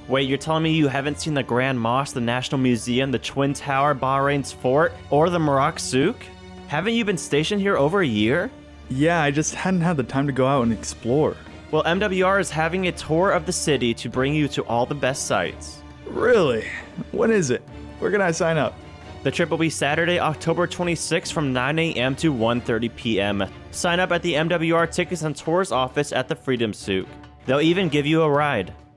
Wait, you're telling me you haven't seen the Grand Mosque, the National Museum, the Twin Tower, Bahrain's Fort, or the Marak Souk? Haven't you been stationed here over a year? Yeah, I just hadn't had the time to go out and explore. Well, MWR is having a tour of the city to bring you to all the best sites. Really? When is it? Where can I sign up? The trip will be Saturday, October 26th from 9 a.m. to 1:30 p.m. Sign up at the MWR Tickets and Tours office at the Freedom Souk. They'll even give you a ride.